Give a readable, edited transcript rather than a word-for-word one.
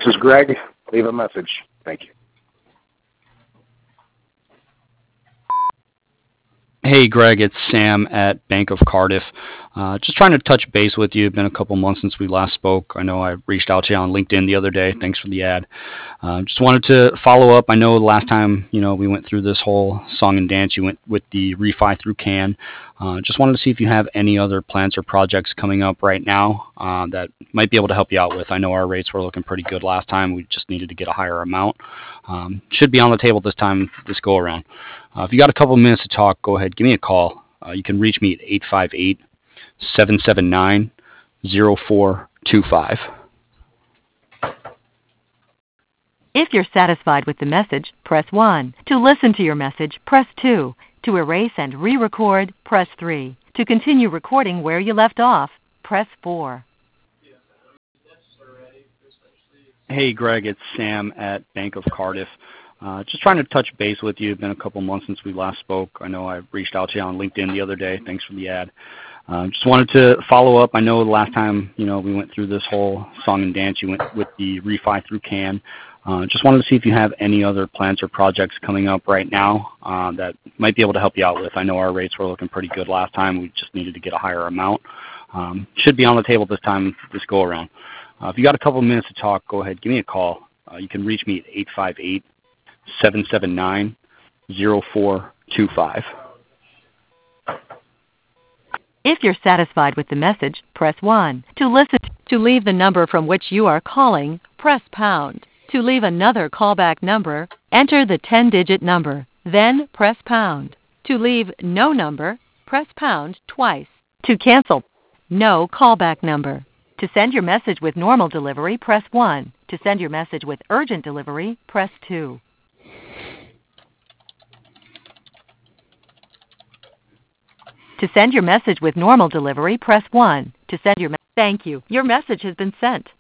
is Greg. Leave a message. Thank you. Hey, Greg, it's Sam at Bank of Cardiff. Just trying to touch base with you. It's been a couple months since we last spoke. I know I reached out to you on LinkedIn the other day. Thanks for the ad. Just wanted to follow up. I know the last time, we went through this whole song and dance, you went with the refi through CAN. Just wanted to see if you have any other plans or projects coming up right now that might be able to help you out with. I know our rates were looking pretty good last time. We just needed to get a higher amount. Should be on the table this time, this go around. If you got a couple minutes to talk, go ahead, give me a call. You can reach me at 858-779-0425. If you're satisfied with the message, press 1. To listen to your message, press 2. To erase and re-record, press 3. To continue recording where you left off, press 4. Hey, Greg, it's Sam at Bank of Cardiff. Just trying to touch base with you. It's been a couple months since we last spoke. I know I reached out to you on LinkedIn the other day. Thanks for the ad. Just wanted to follow up. I know the last time, we went through this whole song and dance, you went with the refi through CAN. Just wanted to see if you have any other plans or projects coming up right now that might be able to help you out with. I know our rates were looking pretty good last time. We just needed to get a higher amount. Should be on the table this time, this go around. If you got a couple minutes to talk, go ahead, give me a call. You can reach me at 858-779-0425. If you're satisfied with the message, press 1. To listen to leave the number from which you are calling, press pound. To leave another callback number, enter the 10-digit number, then press pound. To leave no number, press pound twice. To cancel, no callback number. To send your message with normal delivery, press 1. To send your message with urgent delivery, press 2. To send your message with normal delivery, press 1. To send your thank you. Your message has been sent.